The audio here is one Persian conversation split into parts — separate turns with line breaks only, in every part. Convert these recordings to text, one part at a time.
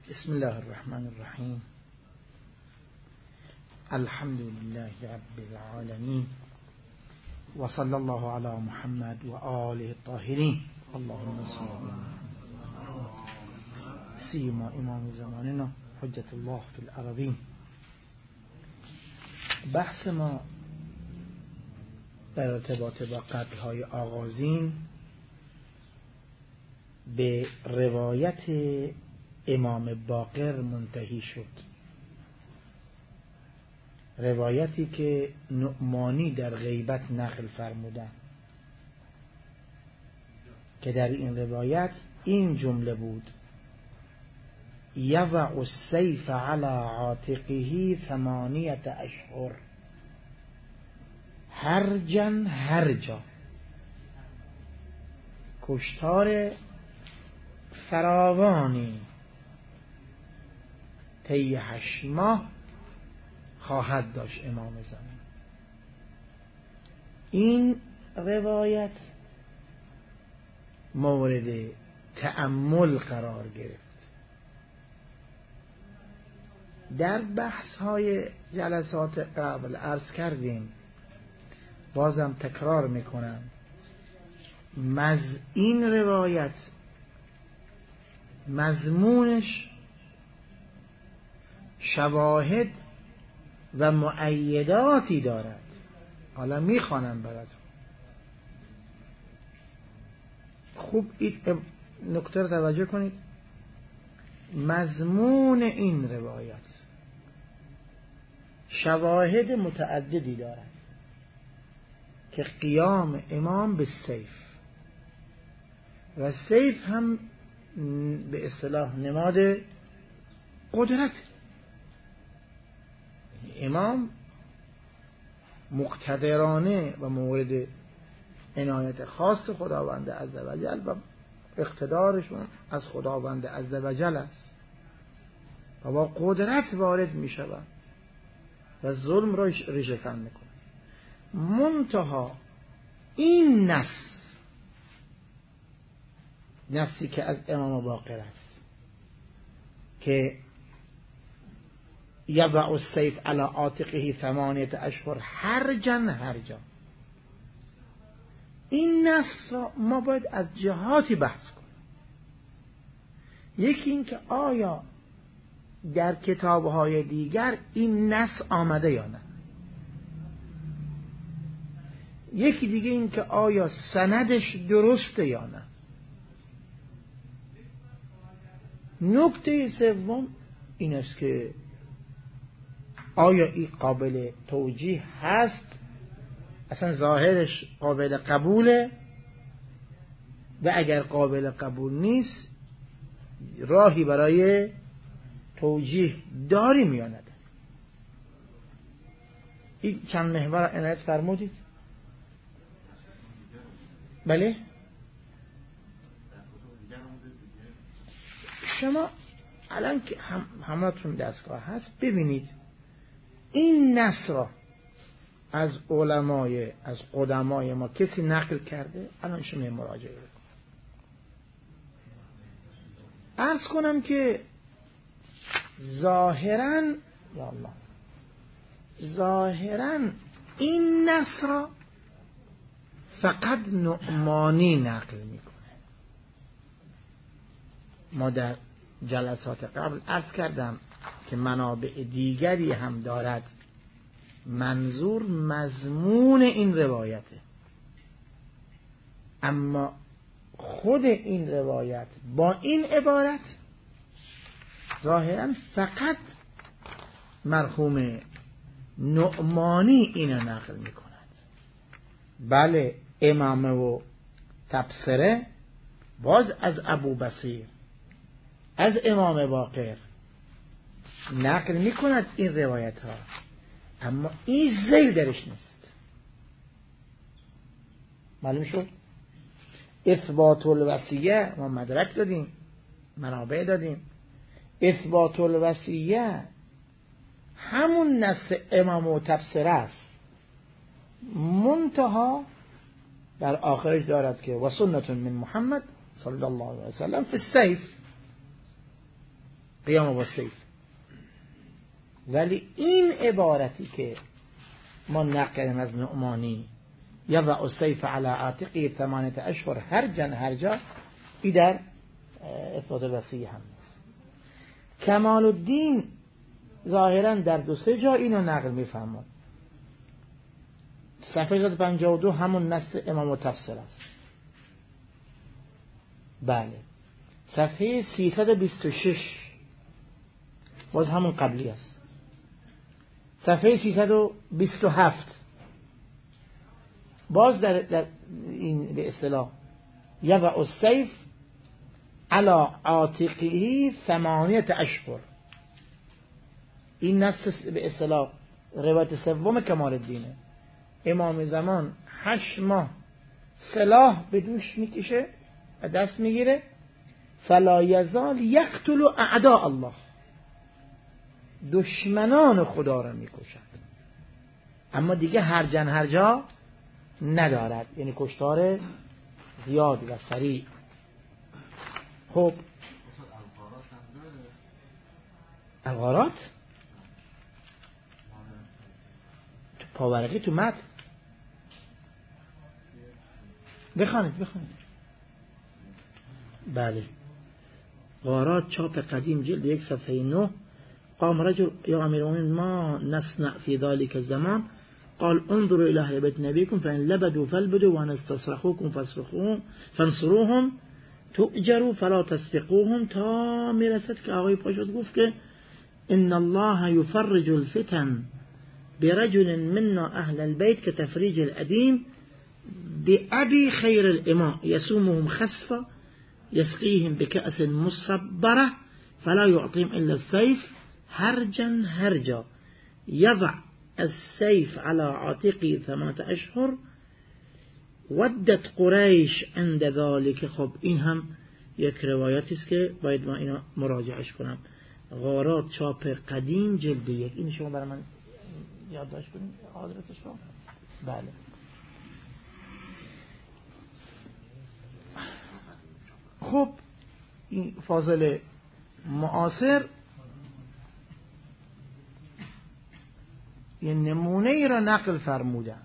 بسم الله الرحمن الرحیم. الحمد لله رب العالمین و صلی الله علی محمد و آله الطاهرین. اللهم صل علی سیما امام زماننا حجت الله فی الارضین. بحث ما در ارتباط با قتل‌های آغازین به روایت امام باقر منتهی شد، روایتی که نعمانی در غیبت نقل فرمودن که در این روایت این جمله بود: یضع السیف علی عاتقه 8 اشهر هرجا هرجا. کشتار فراوانی طی 8 ماه خواهد داشت امام زمان. این روایت مورد تأمل قرار گرفت. در بحث های جلسات قبل عرض کردیم، بازم تکرار میکنم، این روایت مضمونش شواهد و مؤیداتی دارد. حالا میخوانم براتون. خوب این نکته رو توجه کنید. مضمون این روایت شواهد متعددی دارد که قیام امام به سیف، و سیف هم به اصطلاح نماد قدرت. امام مقتدرانه و مورد عنایت خاص خداوند عزوجل و اقتدارشون از خداوند عزوجل است و با قدرت وارد می شود و ظلم را ریشه‌کن می کند. منتها این نصی که از امام باقر است که یضع السیف علی عاتقه 8 اشهر هرجا هرجا، این نص را ما باید از جهاتی بحث کنیم. یکی این که آیا در کتاب‌های دیگر این نص آمده یا نه. یکی دیگه این که آیا سندش درسته یا نه. نکته سوم این است که آیا این قابل توجیه هست، اصلا ظاهرش قابل قبوله، و اگر قابل قبول نیست راهی برای توجیه داریم یا نداریم. این چند محور عنایت فرمودید؟ بله؟ شما الان که همتون دستگاه هست ببینید این نص را از علمای از قدمای ما کسی نقل کرده؟ الان شما مراجعه بکنید. عرض کنم که ظاهراً این نص را فقط نعمانی نقل میکنه. ما در جلسات قبل عرض کردم که منابع دیگری هم دارد. منظور مضمون این روایته، اما خود این روایت با این عبارت ظاهرا فقط مرحوم نعمانی اینو نقل میکند. بله، امامه و تبصره باز از ابو بصیر از امام باقر نقل میکند این روایت ها، اما این زیل درش نیست. معلوم شد؟ اثبات الوصیه ما مدرک دادیم، منابع دادیم. اثبات الوصیه همون نص امام و تبصره است، منتها در آخرش دارد که و سنت من محمد صلی الله علیه و سلم فی السیف. قیام با سیف. ولی این عبارتی که ما نقلیم از نعمانی یضع السیف علی عاتقه 8 اشهر هر جا ای در اثبات وصیه هم نیست. کمال الدین ظاهرا در 2-3 جا اینو نقل میفرماد. صفحه 52 همون نص امام تفسیر است. بله. صفحه 326 باز همون قبلی است. صفحه 327 باز در این به اصطلاح یضع السیف علی عاتقه 8 اشهر. این نص به اصطلاح روایت سوم کمال الدینه. امام زمان 8 ماه سلاح به دوش میکشه و دست میگیره. فلا یزال یقتل اعداء الله، دشمنان خدا را میکشد، اما دیگه هر جا ندارد، یعنی کشتار زیاد و سریع. خب الغارات تو پاورقی تو متن بخوانید. بله. غارات چاپ قدیم جلد 1 صفحه 9. قام رجل یا امیر المؤمنین ما نصنع في ذلك الزمان قال انظروا الى اهل بيت نبيكم فان لبدوا فالبدوا وان استصرخوكم فانصروهم تؤجروا فلا تسبقوهم. تا میرسد که آقای پاشد گفت که ان الله يفرج الفتن برجل منا اهل البيت كتفريج الاديم بأبي خير الاماء يسومهم خسفا يسقيهم بكأس مصبرة فلا يعطيهم إلا السيف هرجا يضع السيف على عاتقه 8 اشهر ودت قریش عند ذلك. خب این هم یک روایتی است که باید ما اینا مراجعش کنم. غارات چاپ قدیم جلد 1. این شما برای من یادداشت کنید آدرسش رو. بله. خب این فاضل معاصر یه نمونه ای را نقل فرمودن،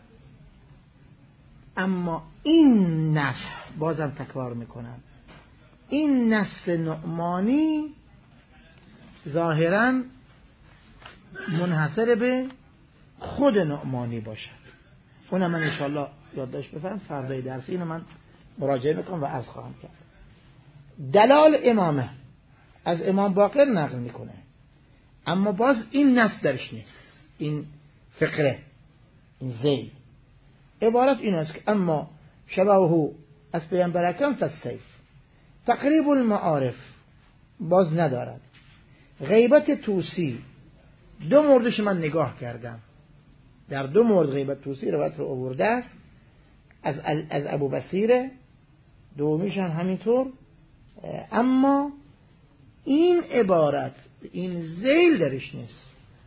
اما این نص بازم تکرار میکنم، این نص نعمانی ظاهرا منحصر به خود نعمانی باشد. اونم من انشاءالله یادداشت بفرم فردای درس اینو من مراجعه میکنم و عرض خواهم کرد. دلال امامه از امام باقر نقل میکنه، اما باز این نص درش نیست. این فقره، این زیل عبارت این است که اما شبهه از پیامبر اکرم فالسیف. تقریب المعارف باز ندارد. غیبت توسی 2 موردش من نگاه کردم، در 2 مورد غیبت توسی روایت رو آورده است از ابو بصیره، دومیش هم همینطور، اما این عبارت این ذیل درش نیست.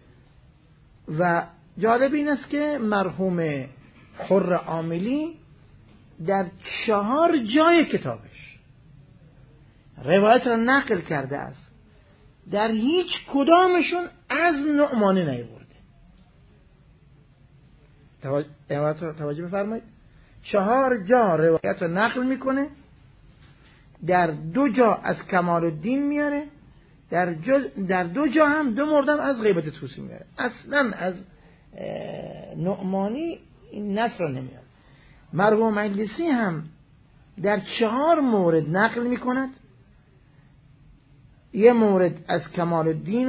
و جالب این است که مرحوم حر عاملی در 4 جای کتابش روایت را نقل کرده است، در هیچ کدامشون از نعمانی نیورده. توجه بفرمایید. 4 جا روایت را نقل میکنه، در 2 جا از کمال الدین میاره، در 2 جا هم 2 موردم از غیبت توسی میاره. اصلا از نعمانی این نص را نمیاره. مرحوم مجلسی هم در 4 مورد نقل میکند، یه مورد از کمال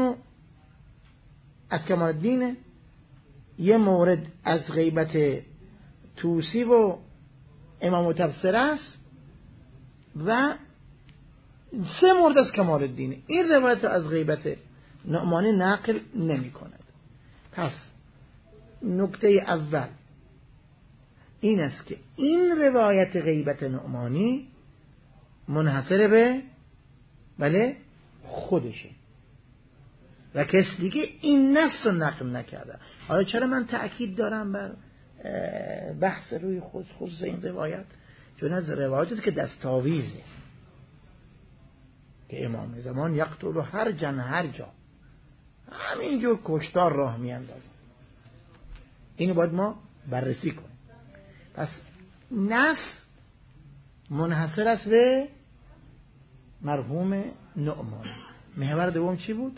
الدین، یه مورد از غیبت توسی و امام تفسیر است و 3 مورد از کمال الدین. این روایت از غیبت نعمانی نقل نمی کند. پس نکته اول این است که این روایت غیبت نعمانی منحصر به بله خودشه و کسی دیگه این نص رو نقل نکرده. حالا چرا من تأکید دارم بر بحث روی خصوص این روایت؟ چون از روایتی که دستاویزه، که امام زمان یقتل هر جن هر جا، همینجور کشتار راه میاندازن. اینو باید ما بررسی کنیم. پس نص منحصر است به مرحوم نعمان. محور دوم چی بود؟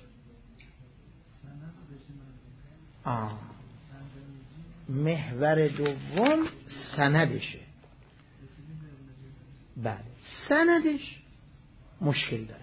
محور دوم سندشه. بله، سندش مشکل داره.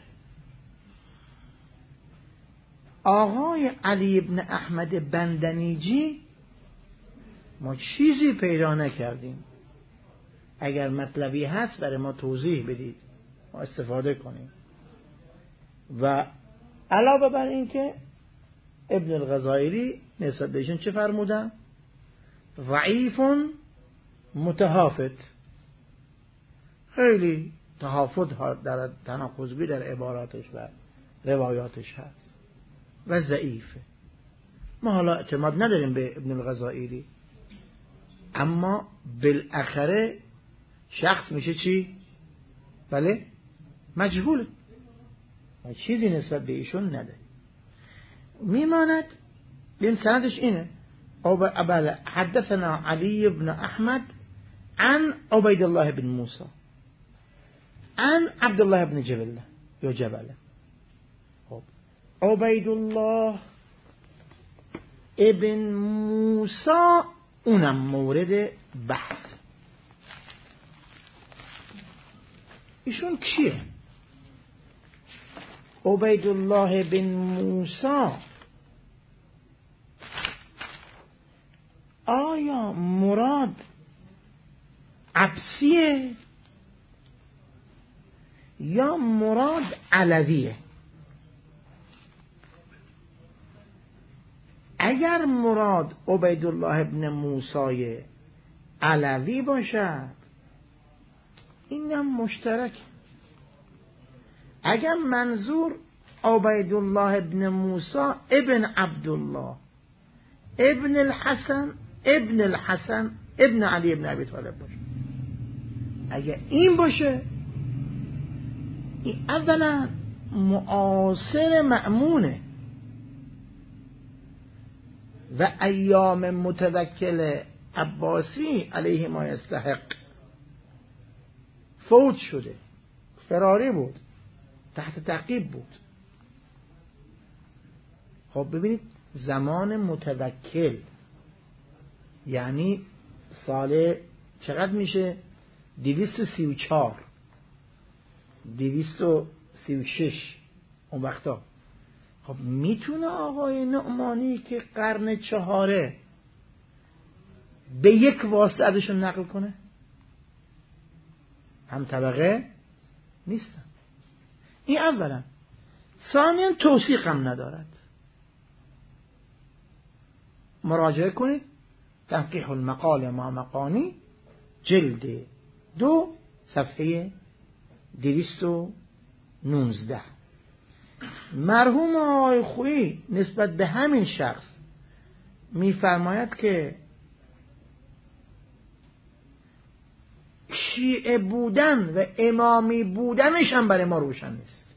آقای علی ابن احمد بندنیجی ما چیزی پیدا نکردیم. اگر مطلبی هست برای ما توضیح بدید، ما استفاده کنیم. و علاوه بر این که ابن الغزائری نسبت بهشون چه فرمودن؟ ضعیف متهافت، خیلی تهافت در تناقضی در عباراتش و روایاتش هست و ضعیفه. ما حالا اعتماد نداریم به ابن الغزائری، اما بالاخره شخص میشه چی؟ بله، مجهول، چیزی نسبت به ایشون نداره. میماند این سندش اینه: بله، حدثنا علی بن احمد عن عبید الله بن موسی عن عبد الله بن جبله یا جبله. خب عبید الله ابن موسی اونم مورد بحث. ایشون کیه؟ عبید الله بن موسی آیا مراد عبسیه یا مراد علویه؟ اگر مراد عبید الله ابن موسی علوی باشد اینم مشترک. اگر منظور عبید الله ابن موسی ابن عبدالله ابن الحسن ابن علی ابن ابی طالب باشه، اگر این باشه، این اولا معاصر مأمونه و ایام متوکل عباسی علیه ما یستحق فوت شده، فراری بود، تحت تعقیب بود. خب ببینید زمان متوکل یعنی سال چقدر میشه؟ 234 236 اون وقتا. خب میتونه آقای نعمانی که قرن 4 به یک واسطه ازشون نقل کنه؟ هم طبقه نیستن. این اولا. ثانیا توثیق هم ندارد. مراجعه کنید تنقیح المقال ما مقانی جلد 2 صفحه 219. مرحوم آقای خویی نسبت به همین شخص میفرماید که شیعه بودن و امامی بودنش هم برای ما روشن نیست.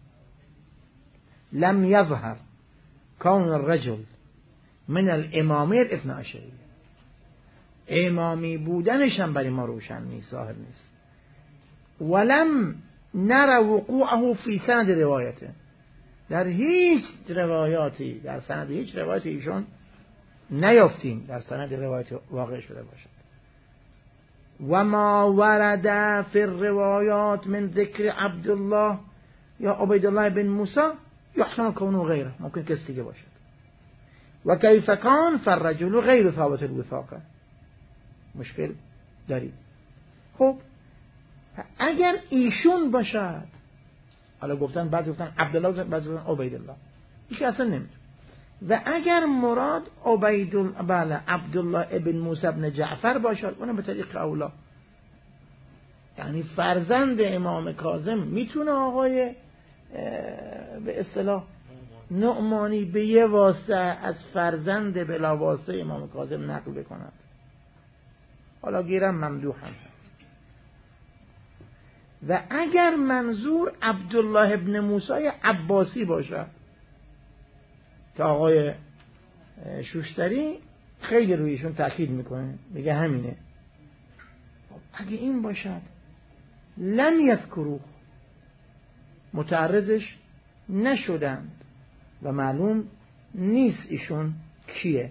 لم یظهر کون الرجل من الامامی الاثنی عشریه، امامی بودنش هم برای ما روشن نیست، ظاهر نیست. ولم نر وقوعه فی سند روایته، در هیچ روایاتی، در سند هیچ روایتی ایشون نیافتیم در سند روایت واقع شده باشد. و ما ورد فی الروایات من ذکر عبدالله یا عبیدالله بن موسی یحتمل کونه غیره، ممکن کسی دیگه باشد. و کیف کان فالرجل غیر ثابت الوثاقه، مشکل داریم. خب اگر ایشون باشد، حالا گفتن بعد گفتن عبدالله، بعد گفتن عبیدالله، ایش اصلا نمیدون. و اگر مراد عبدالله ابن موسی ابن جعفر باشد، اونم به طریق اولا، یعنی فرزند امام کاظم، میتونه آقای به اصطلاح نعمانی به یه واسطه از فرزند بلا واسطه امام کاظم نقل بکند. حالا گیرم ممدوح هم هست. و اگر منظور عبدالله ابن موسی عباسی باشد که آقای شوشتری خیلی رویشون تأکید میکنه، میگه همینه، اگه این باشد لم یذکروه، متعرضش نشدند و معلوم نیست ایشون کیه.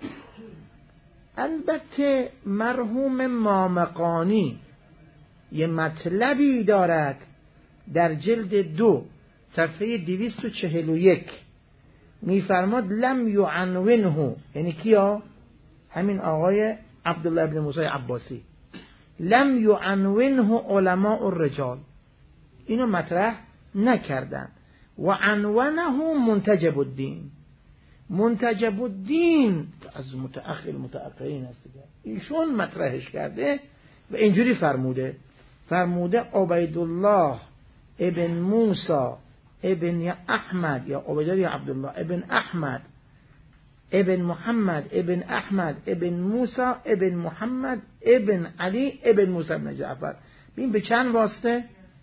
البته مرحوم مامقانی یه مطلبی دارد در جلد 2 صفحه 241 میفرماد لم یعنونه، یعنی کیا؟ همین آقای عبدالله ابن موسی عباسی. لم یعنونه علماء الرجال، اینو مطرح نکردن. و عنونه منتجب الدین، منتجب الدین از متأخرین است دیگه، ایشون مطرحش کرده و اینجوری فرموده عبیدالله ابن موسی ابن احمد یا عبیدالله یا عبدالله ابن احمد ابن محمد ابن احمد ابن موسی ابن محمد ابن علی ابن موسی ابن جعفر. ببین به چند واسطه؟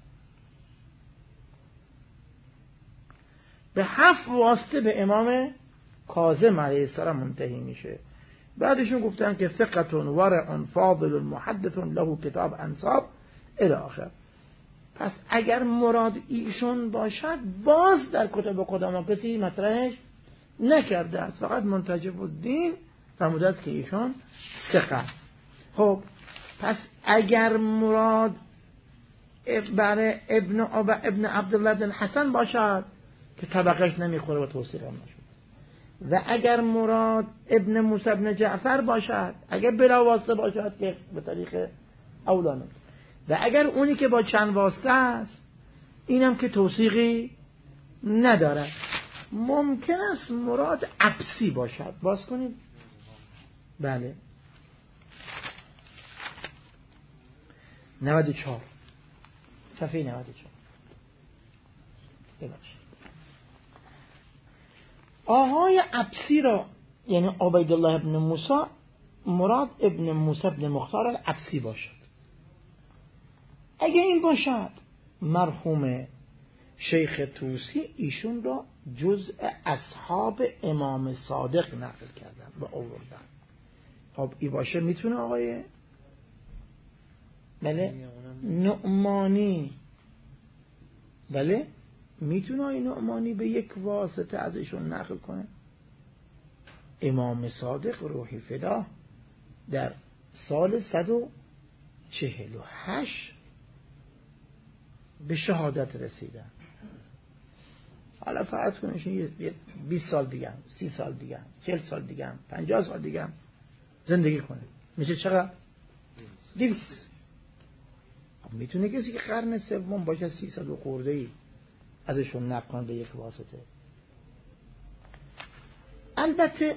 به 7 واسطه به امام کاظم علیه السلام منتهی میشه. بعدشون گفتن که ثقة ورع فاضل محدث له کتاب انساب الی آخر. پس اگر مراد ایشون باشد باز در کتب قدما کسی مطرحش نکرده است، فقط منتجب الدین فرمودند که ایشون ثقه است. خب پس اگر مراد برای ابن عبدالله بن حسن باشد که طبقش نمیخوره و توصیق هم نشود، و اگر مراد ابن موسی ابن جعفر باشد، اگر بلا واسطه باشد که به طریق اولانه، و اگر اونی که با چند واسطه است اینم که توصیقی ندارد، ممکن است مراد عبسی باشد. باز کنید. بله 94 صفحه 94 ببخشید. آقای عبسی را یعنی عبیدالله ابن موسی مراد ابن موسی ابن مختار العبسی باشد. اگه این باشد مرحوم شیخ طوسی ایشون را جزء اصحاب امام صادق نقل کردن و آوردن. خب این باشه میتونه آقای بله نعمانی، بله میتونه آقای نعمانی به یک واسطه از ایشون نقل کنه. امام صادق روحی فدا در سال 148 به شهادت رسیدن. حالا فرض کنید 20 سال دیگه، 30 سال دیگه، 40 سال دیگه، 50 سال دیگه زندگی کنه، میشه چقدر؟ 200. میتونه کسی که قرن سوم باشه 300 و خورده‌ای ازشون نقل کنه به یک واسطه. البته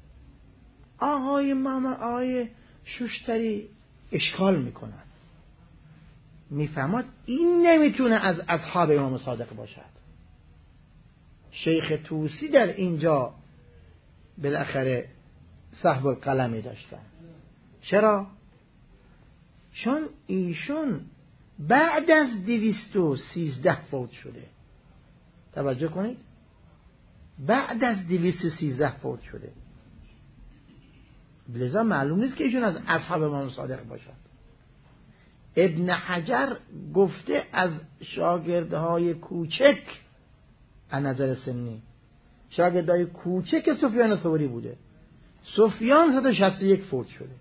آقای شوشتری اشکال میکنن، میفهمد این نمیتونه از اصحاب امام صادق باشد. شیخ طوسی در اینجا بالاخره صاحب القلمی داشتن. چرا؟ چون ایشون بعد از 213 فوت شده. توجه کنید، بعد از 213 فوت شده، لذا معلوم نیست که ایشون از اصحاب امام صادق باشد. ابن حجر گفته از شاگردهای کوچک از نظر سنی، شاگردهای کوچک سفیان ثوری بوده. سفیان 161 فوت شده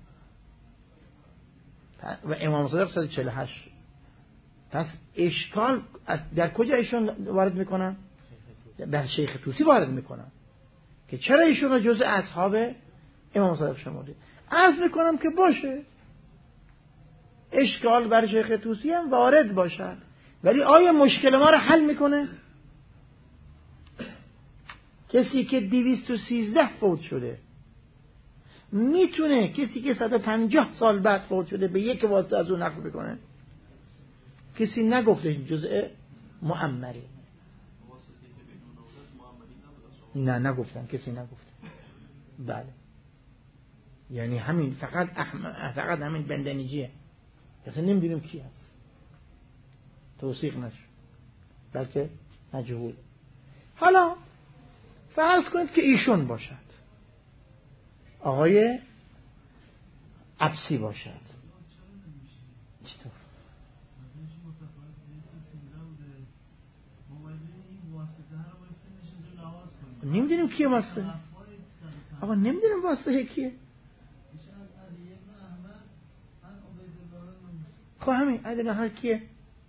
و امام صادق 148. پس اشکال در کجا ایشون وارد میکنن؟ در شیخ طوسی وارد میکنن که چرا ایشون رو جزء اصحاب امام صادق شمردید. عرض میکنم که باشه اشکال بر شیخ طوسی هم وارد باشد، ولی آیا مشکل ما رو حل میکنه؟ کسی که 213 فوت شده میتونه کسی که 150 سال بعد فوت شده به یک واسطه از اون نقل بکنه؟ کسی نگفته جزء معمری. نه نگفتن، کسی نگفته. بله یعنی همین فقط همین بندنیجیه، اصلا نمیدونیم کی هست. توثیق نشد، بلکه مجهول. حالا فرض کنید که ایشون باشد، آقای عبسی باشد. چطور؟ نمیدونیم کیه واسطه. آقا نمیدونیم واسطه کیه. خب همین علی هر کیه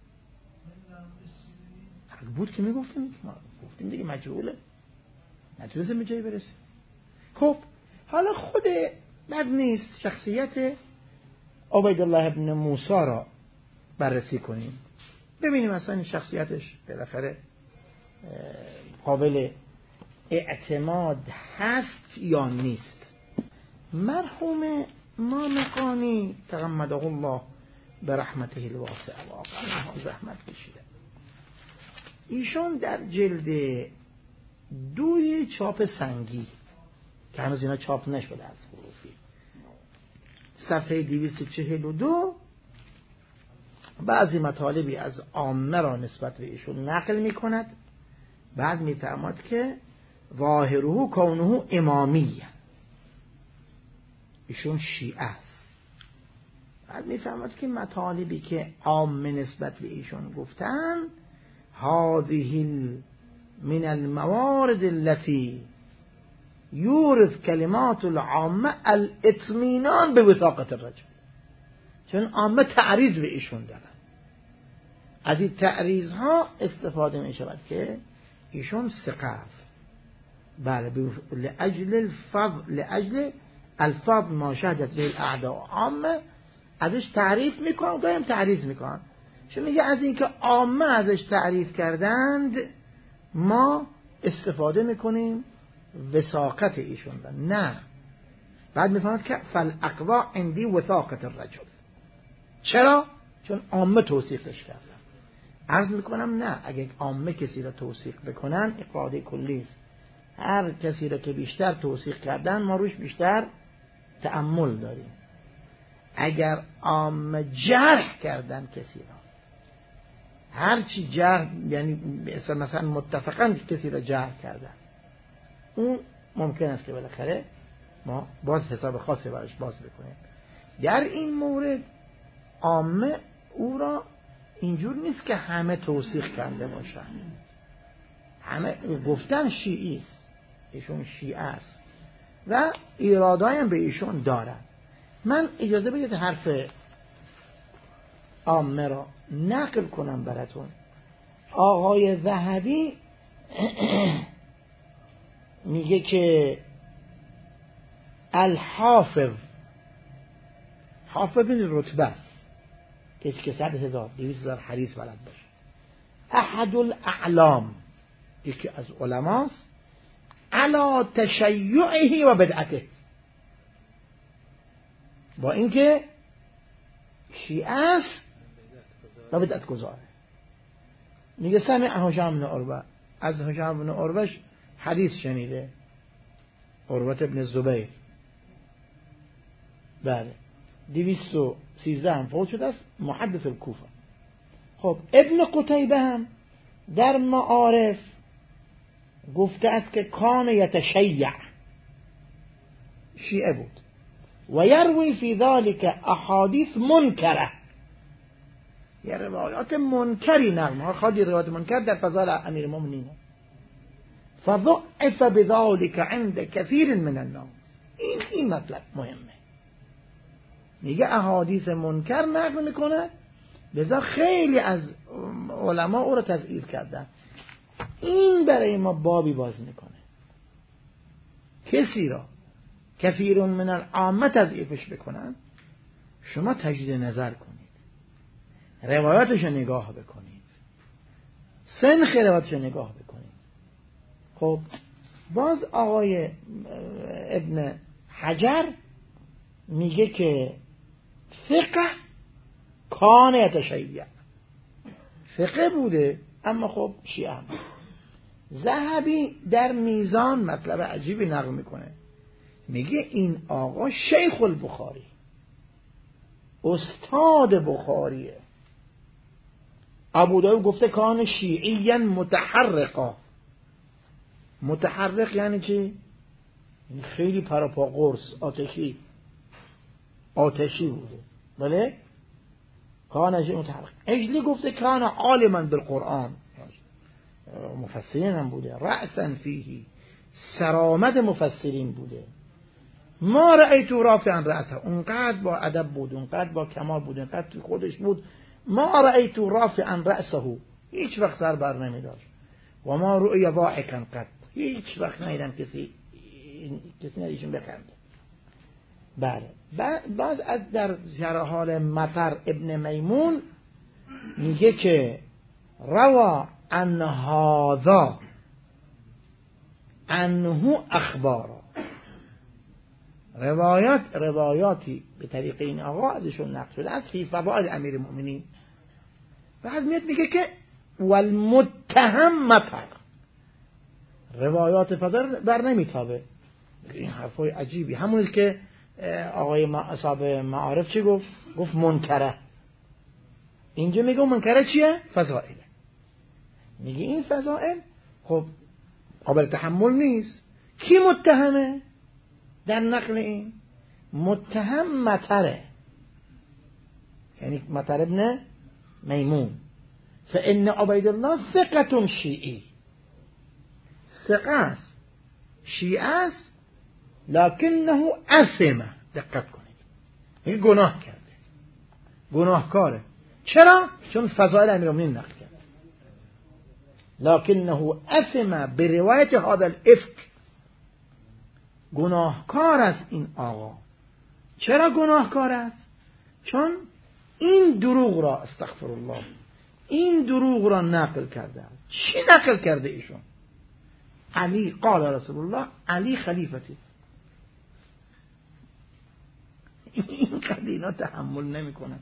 بود که میگفتیم، گفتیم دیگه مجهوله، نتونستیم به جایی برسیم. خب حالا خود بد نیست شخصیت عبیدالله ابن موسی را بررسی کنیم، ببینیم اصلا این شخصیتش بالاخره قابل اعتماد هست یا نیست. مرحوم مامقانی تغمده الله به رحمته الواسعه، واقعا زحمت کشیده. ایشون در جلد 2 چاپ سنگی که هنوز اینا چاپ نشده از حروفی، صفحه 242 بعضی مطالبی از عامه را نسبت به ایشون نقل می کند. بعد می فرماید که ظاهره کونه امامی، ایشون شیعه است. بعد می فرماید که مطالبی که عامه نسبت به ایشون گفتن هذه من الموارد التي یورث کلمات العامه الاطمینان به وثاقت الرجل، چون عامه تعریض به ایشون دارن، از این تعریض ها استفاده می شود که ایشون ثقه است. بله، لأجل الفضل ما شهدت به الاعداء عامه ازش تعریف میکنن، دایم تعریض میکنن، چون میگه از اینکه عامه ازش تعریف کردند ما استفاده میکنیم وثاقت ایشون دارن. نه، بعد میفهمد که فالاقوا عندی وثاقت الرجل. چرا؟ چون عامه توصیفش کردن. عرض میکنم نه، اگه عامه کسی را توصیف بکنن قاعده کلی است، هر کسی را که بیشتر توصیف کردن ما روش بیشتر تأمل داریم. اگر عامه جرح کردن کسی را، هرچی جرح یعنی مثلا متفقاً کسی را جرح کردن، اون ممکن است که بالاخره ما باز حساب خاصی براش باز بکنیم. در این مورد عامه او را اینجور نیست که همه توصیف کرده باشن، همه گفتن شیعی است، ایشون شیعه است و ایرادایی هم به ایشون دارن. من اجازه بدید حرف عامه را نقل کنم براتون. آقای ذهبی میگه که الحافظ، حافظ این رتبه است، کسی که 100,000 200,000 حدیث بلد باشه، احد الاعلام، یکی از علماست، علی تشیعه و بدعته، با اینکه شیعه است و بدعت گذاره. میگه سمع هشام بن عروه، از هشام بن عروه حدیث شنیده، عروه ابن الزبیر. بله 213 هم فوت شده است، محدث الکوفه. خب ابن قتیبه هم در معارف گفته است که کان یتشیع، شیعه بود، و یروی فی ذلك احادیث منکره، یه روایات منکری نقل، خواهی روایات منکر در فضائل امیر المؤمنین، فضعف بذلك عند کثیر من الناس. این مطلب مهمه، میگه احادیث منکر نقل میکنه، لذا خیلی از علما او را تضعیف کردن. این برای ما بابی باز میکنه، کسی را کثیر من العامه تضعیفش بکنن، شما تجدید نظر کنید، روایاتش نگاه بکنید، سنخ روایاتش نگاه بکنید. خب باز آقای ابن حجر میگه که فقه کان یتشیع، فقه بوده اما خب شیعه هم. ذهبی در میزان مطلب عجیبی نقل میکنه، میگه این آقا شیخ البخاری، استاد بخاریه، ابو داود گفته کان شیعیا متحرقا. متحرق یعنی چی؟ خیلی پراپا قرص، آتشی بوده. بله؟ کان شیعیا متحرق. اجلی گفته کان عالما بالقرآن، مفسرین هم بوده. رأسا فیه، سرآمد مفسرین بوده. ما رأیتو رافعا رأسه، اونقدر با ادب بود، اونقدر با کمال بود، اونقدر تو خودش بود. ما رأیتو رافعا رأسه، هیچ وقت سر بر نمیداشت. و ما رؤی ضاحکا قط، هیچ وقت ندیدم کسی ندیشون بخنده. بله. بعد از در حال مطر ابن میمون میگه که روا ان هذا انه اخبارا، روایاتی به طریق این آقا ازشون نقل شده از فی فضائل امیر المؤمنین. بعد میاد میگه که والمتهم مطر، روایات فضائل بر نمیتابه. این حرفای عجیبی، همونی که آقای اصحاب معارف چی گفت منکره. اینجا میگه منکره چیه؟ فضائل. میگه این فضائل خب قابل تحمل نیست. کی متهمه در نقل این؟ متهم مطره، یعنی مطر ابن میمون. فان عبیدالله ثقة شیعی، ثقه است، شیعه است، لکنه اثم. دقت کنید، میگه گناه کرده، گناهکاره. چرا؟ چون فضائل امیرالمومنین نقل کرده. لکنه اثم بروایت هذا الافک، گناهکار است این آقا. چرا گناهکار است؟ چون این دروغ را، استغفر الله، این دروغ را نقل کرده. چی نقل کرده ایشون؟ علی قال رسول الله علی خلیفتی. این قدینا تحمل نمی کنن.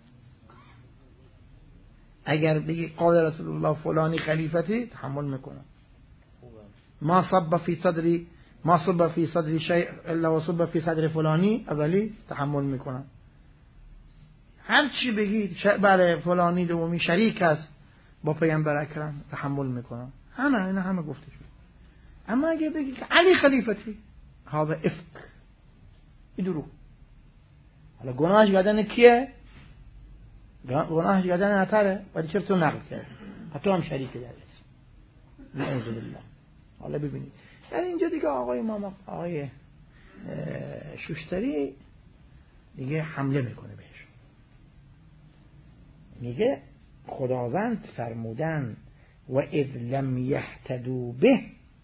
اگر بگی قال رسول الله فلانی خلیفتی تحمل میکنن. ما صب فی صدری شیء الا وصب فی صدر فلانی اولی، تحمل میکنن. هر چی بگید برای فلانی دومی شریک است با پیامبر اکرم، تحمل میکنن. همه گفته شد. اما اگه بگید علی خلیفتی، هذا افک، این دروغ. حالا گناهش یادن کیه؟ گناهش یادن عطره، ولی چرا تو نقل کرد؟ حتی هم شریک در است. نعوذ بالله. حالا ببینید در اینجا دیگه آقای شوشتری دیگه حمله میکنه بهش. میگه خداوند فرمودن و اذ لم یهتدوا به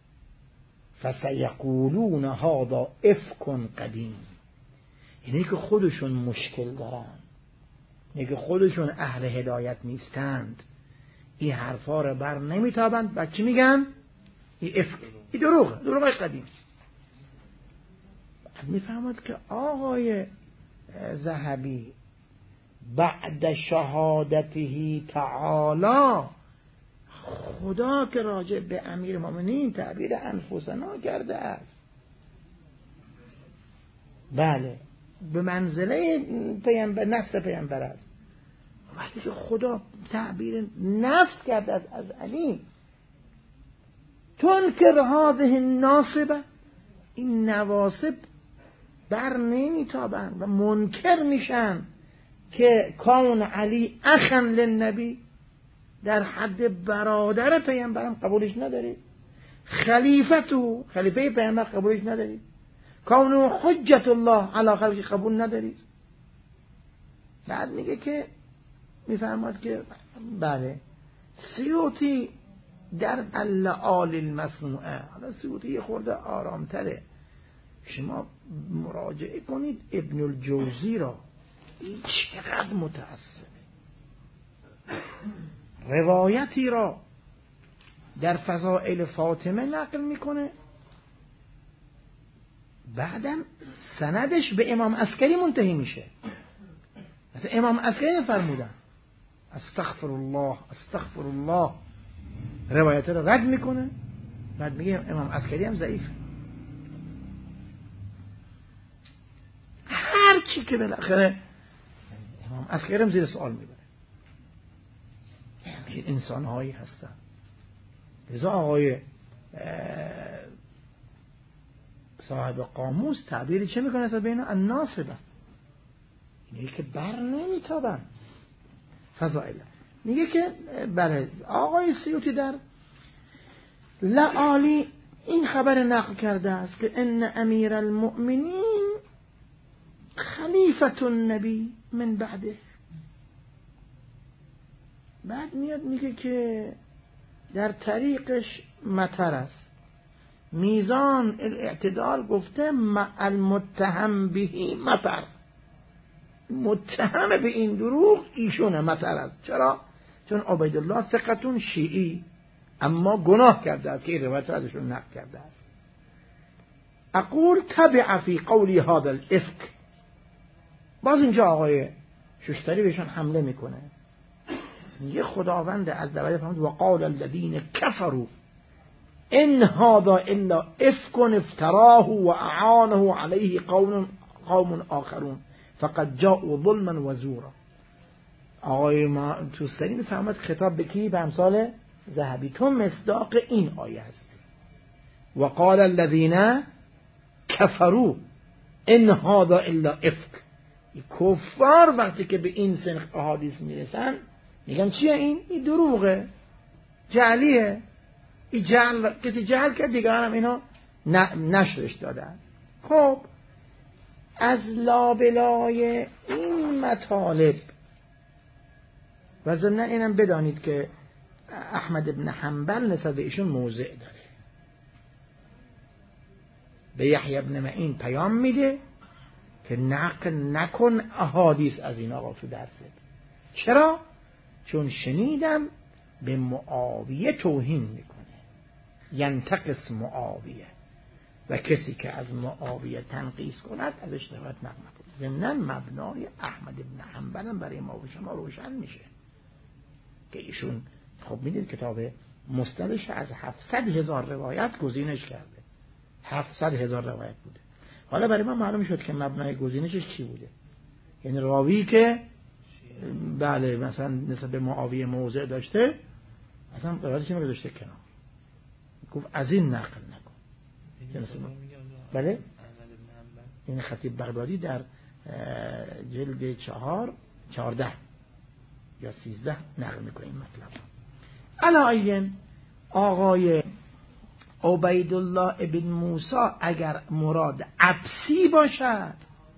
فسیقولون هذا افک قدیم. اینه که خودشون مشکل دارن، اینه که خودشون اهل هدایت نیستند، این حرفا رو بر نمیتابند. بعد چی میگن؟ این افک، این دروغ قدیم. بعد میفهمد که آقای ذهبی بعد شهادته تعالی، خدا که راجع به امیر المؤمنین تعبیر انفسنا کرده است. بله، به منزله پیامبر، نفس پیامبر است. وقتی که خدا تعبیر نفس کرده از علی، تنکر هذه الناصبه، این نواصب بر نمیتابند و منکر میشن که کون علی اخن للنبی، در حد برادر پیامبرم قبولش ندارید. خلیفه پیامبر قبولش ندارید. کون حجت الله علی خلقه قبول ندارید. بعد میگه که میفهمد که بله سیوطی در اللعال المصنوعه، حالا سیوطی یه خورده آرامتره، شما مراجعه کنید ابن الجوزی را، این چقدر متعصبه. روایتی را در فضائل فاطمه نقل میکنه، بعدم سندش به امام عسکری منتهی میشه. مثلا امام عسکری فرمودن استغفر الله، روایت رو رد میکنه، بعد میگه امام عسکری هم ضعیفه. هر چی که بالاخره امام عسکری هم زیر سوال میبره. انسان هایی هستن. لذا آقای صاحب قاموس تعبیری چه میکنه تا بین الناصبه، میگه که بر نمیتابن فضائل. میگه که بله آقای سیوطی در لعالی این خبر نقل کرده است که ان امیر المؤمنین خلیفة النبی من بعده. بعد میاد میگه که در طریقش مطر است، میزان الاعتدال گفته مع المتهم بهی مطر، متهم به این دروغ ایشونه مطر است. چرا؟ چون عبیدالله ثقتون شیعی اما گناه کرده است که این روایت را ازشون نقل کرده است. اقول تبع فی قولی هذا الافک. باز اینجا آقای ششتری بهشون حمله میکنه، میگه خداوند عزوجل فرمود و قال الذین کفروا ان هذا الا افک افتراه و اعانه علیه قوم آخرون فقد جاءوا ظلما و زورا. آقای توستری میفهمد خطاب به کی؟ به امثال ذهبی. تو مصداق این آیه است. و قال الذین کفروا ان هذا الا افک. کفار وقتی که به این سنخ احادیث میرسن میگن چیه این دروغه، جعلیه، این جعل، کسی جعل کرد دیگران هم اینا نشرش دادن. خب از لابلای این مطالب و ضمن اینم بدانید که احمد ابن حنبل نسبت به ایشون موضع داره، به یحیی ابن معین پیام میده که نقل نکن احادیث از این آقا تو درست. چرا؟ چون شنیدم به معاویه توهین میکنه، ینتقص معاویه، و کسی که از معاویه تنقیص کند ازش روایت نقل نکن. ضمن مبنای احمد ابن حنبل هم برای ما و شما روشن میشه که ایشون خب میدید کتاب مستندش از 700,000 روایت گزینش کرده، 700,000 روایت بوده. حالا برای ما معلوم شد که مبنای گزینشش چی بوده. یعنی راوی که بله مثلا نسبت به معاویه موضع داشته، اصلا روایتش رو گذاشته کنار، گفت از این نقل نکن. بله این خطیب بغدادی در جلد 14 یا 13 نقل میکنه این مطلب. علاوه آقای عبیدالله ابن موسی اگر مراد عبسی باشد،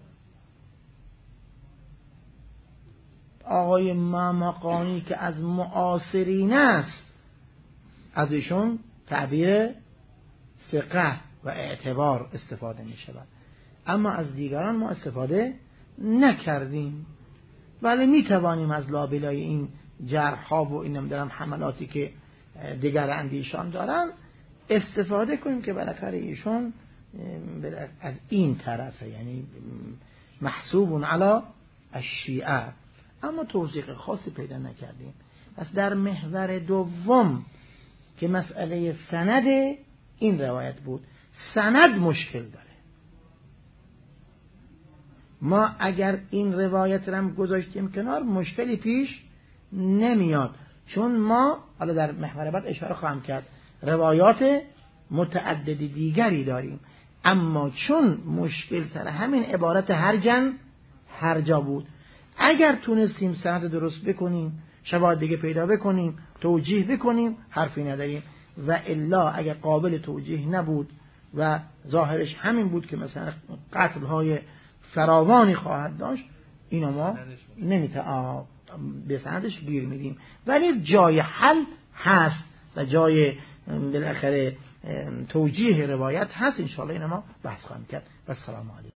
آقای مامقانی که از معاصرین است از ایشون تعبیر ثقه و اعتبار استفاده می شود، اما از دیگران ما استفاده نکردیم. ولی می توانیم از لابلای این جرح ها و این نمیدونم حملاتی که دیگر اندیشان دارن استفاده کنیم که بالاخره ایشون از این طرفه، یعنی محسوب علی الشیعه، اما توضیح خاصی پیدا نکردیم. پس در محور دوم که مسئله سند این روایت بود، سند مشکل داره. ما اگر این روایت رو گذاشتیم کنار مشکلی پیش نمیاد، چون ما حالا در محور بعد اشاره خواهم کرد روایات متعدد دیگری داریم، اما چون مشکل سر همین عبارت هرجن هر جا بود، اگر تونستیم سند درست بکنیم، شواهد دیگه پیدا بکنیم، توجیه بکنیم، حرفی نداریم. و الا اگر قابل توجیه نبود و ظاهرش همین بود که مثلا قتل های فراوانی خواهد داشت، اینو ما به سندش گیر میدیم. ولی جای حل هست و جای بالاخره توجیه روایت هست، انشاءالله اینو ما بحث خواهیم کرد. و السلام علیکم.